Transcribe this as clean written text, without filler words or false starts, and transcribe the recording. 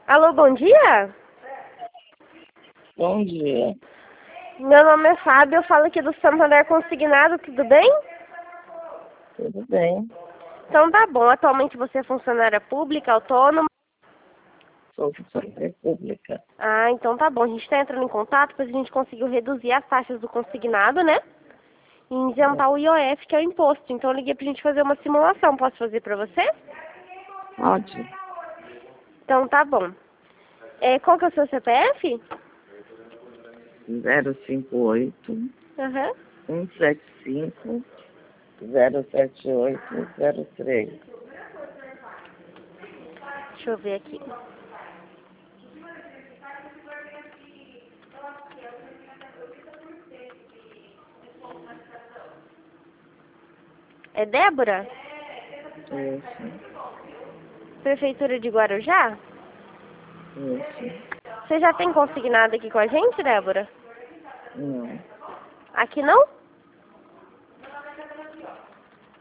Alô, bom dia? Bom dia. Meu nome é Fábio, eu falo aqui do Santander Consignado, tudo bem? Tudo bem? Então tá bom, atualmente você é funcionária pública, autônoma? Sou funcionária pública. Ah, então tá bom, a gente tá entrando em contato, pois a gente conseguiu reduzir as taxas do consignado, né? E isentar o IOF, que é o imposto. Então eu liguei pra gente fazer uma simulação, posso fazer pra você? Pode. Então tá bom. Qual que é o seu CPF? 058 Aham. 175 07803. Deixa eu ver aqui. É Débora? Isso. Prefeitura de Guarujá? Isso. Você já tem consignado aqui com a gente, Débora? Não. Aqui não?